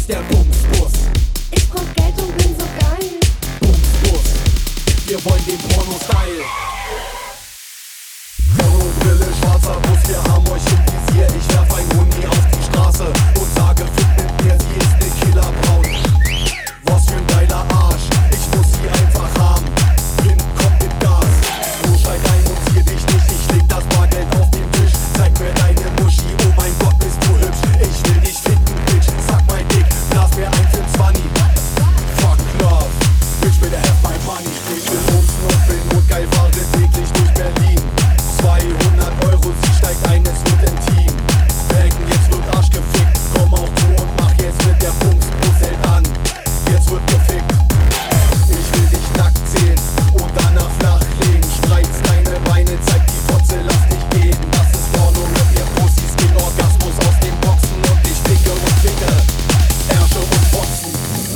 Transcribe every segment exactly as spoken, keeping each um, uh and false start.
der Bumsbus. Ich brauch Geld und bin so geil. Bumsbus, wir wollen den Porno-Style. Porno-Brille, schwarzer Bus, wir haben euch im Visier. Ich werf ein Huni auf die Straße und sage, fick mit mir, sie ist ne Killerbraut. Was für ein geiler Arsch, ich muss sie einfach haben. Wind kommt mit Gas, so steig ein und zieh dich nicht. Ich leg das Bargeld auf den Tisch, zeig mir deine Muschi. Oh mein Gott, bist du hübsch, ich will dich ficken, Bitch. Sag mein Dick, blas mir ein für zwanzig. Fuck love, Bitch, bitte have my money. Ich will bumsen und bin notgeil, fahre täglich durch Berlin. zweihundert Euro, sie steigt ein, es wird intim. Wägen, jetzt wird Arsch gefickt, komm auch zu und mach jetzt mit der Bumsbus hält an. Jetzt wird gefickt. Ich will dich nackt sehen und danach flachlegen. Streiz deine Beine, zeig die Fotze, lass dich gehen. Das ist Porno mit ihr Pussys, geht Orgasmus aus den Boxen und ich ficke und ficke. Ärsche und Fotzen.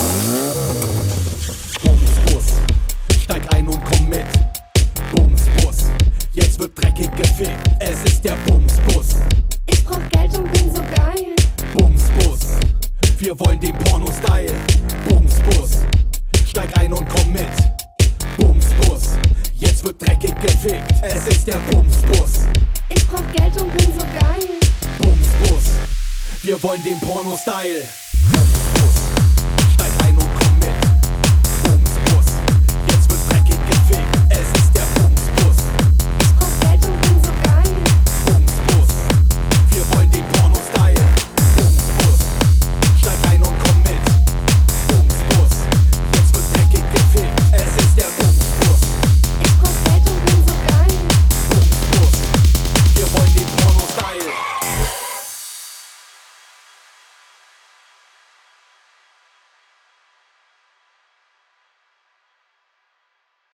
Bumsbus, steig ein und komm mit. Bumsbus, jetzt wird dreckig gefickt. Es ist der Bumsbus. Ich brauch Geld und bin so geil. Bumsbus, wir wollen den Porno-Style. Bumsbus, steig ein und komm mit. Bumsbus, jetzt wird dreckig gefickt. Es ist der Bumsbus. Ich brauch Geld und bin so geil. Bumsbus, wir wollen den Porno-Style.